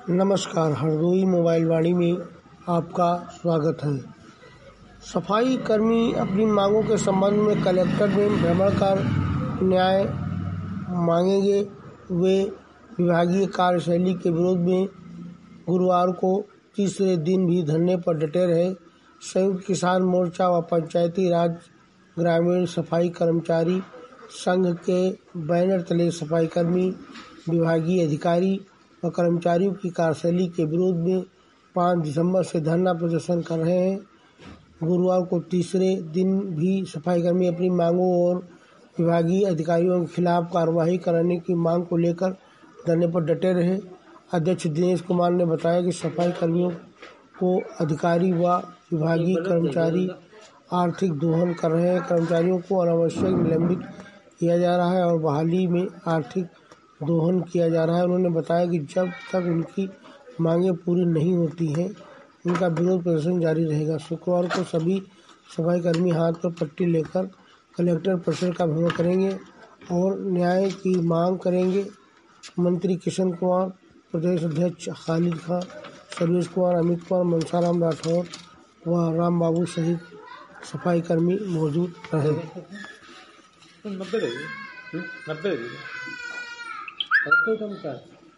नमस्कार, हरदोई मोबाइल वाणी में आपका स्वागत है। सफाई कर्मी अपनी मांगों के संबंध में कलेक्टर में भ्रमण कर न्याय मांगेंगे। वे विभागीय कार्यशैली के विरोध में गुरुवार को तीसरे दिन भी धरने पर डटे रहे। संयुक्त किसान मोर्चा व पंचायती राज ग्रामीण सफाई कर्मचारी संघ के बैनर तले सफाई कर्मी, विभागीय अधिकारी व कर्मचारियों की कार्यशैली के विरोध में 5 दिसंबर से धरना प्रदर्शन कर रहे हैं। गुरुवार को तीसरे दिन भी सफाईकर्मी अपनी मांगों और विभागीय अधिकारियों के खिलाफ कार्रवाई कराने की मांग को लेकर धरने पर डटे रहे। अध्यक्ष दिनेश कुमार ने बताया कि सफाई कर्मियों को अधिकारी व विभागीय कर्मचारी आर्थिक दोहन कर रहे हैं। कर्मचारियों को अनावश्यक निलंबित किया जा रहा है और बहाली में आर्थिक दोहन किया जा रहा है। उन्होंने बताया कि जब तक उनकी मांगें पूरी नहीं होती हैं, उनका विरोध प्रदर्शन जारी रहेगा। शुक्रवार को सभी सफाई कर्मी हाथ पर पट्टी लेकर कलेक्टर परिसर का भ्रमण करेंगे और न्याय की मांग करेंगे। मंत्री किशन कुमार, प्रदेश अध्यक्ष खालिद खां, सर्वेश कुमार, अमित कुमार, मनसाराम राठौर व राम बाबू सहित सफाई कर्मी मौजूद रहे। 90 देगी।